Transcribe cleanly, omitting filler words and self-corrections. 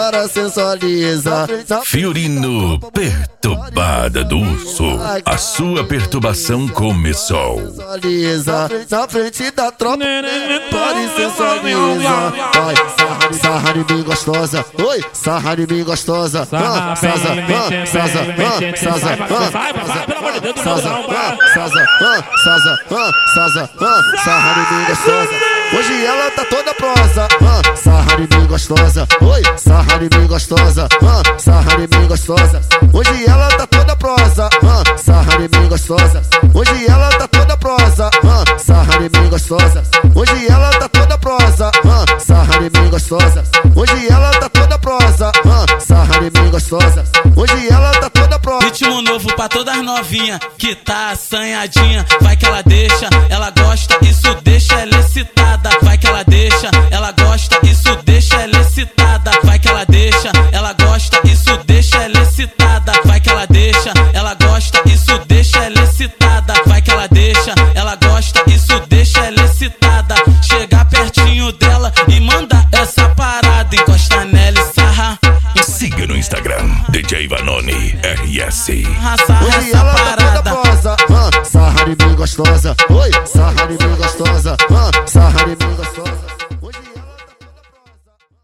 cara sensualiza. Fiorino, perturbada do urso. A sua perturbação começou. Sensualiza, na frente da tropa, pode sensualiza. Vai, sarra de mim gostosa. Oi, sarra de mim gostosa. Saza, saza, saza, sarra de mim gostosa. Hoje ela tá toda prosa. Sarra de mim gostosa. Oi, sarra de mim gostosa. Sarra de mim gostosa. Hoje ela tá toda prosa. Sarra de mim gostosa. Hoje ela tá toda prosa. Sarra de mim gostosa. Hoje ela tá toda prosa. Sarra de mim gostosa. Hoje ela tá toda prosa. Sarra de mim gostosa. Hoje ela tá toda prosa. Ritmo novo pra todas novinha que tá assanhadinha. Vai que ela deixa, ela gosta, isso deixa ela excitada. Vai que ela deixa, ela gosta, isso deixa ela excitada. Vai que ela deixa, ela gosta, isso deixa ela excitada. Vai que ela deixa, ela gosta, isso deixa ela excitada. Vai que ela deixa, ela gosta, isso deixa ela excitada. Chega pertinho dela e manda essa parada, encosta nela e sarra. Siga no Instagram, DJ Vanoni RS. Hoje ela tá toda prosa. Sarra de mim gostosa.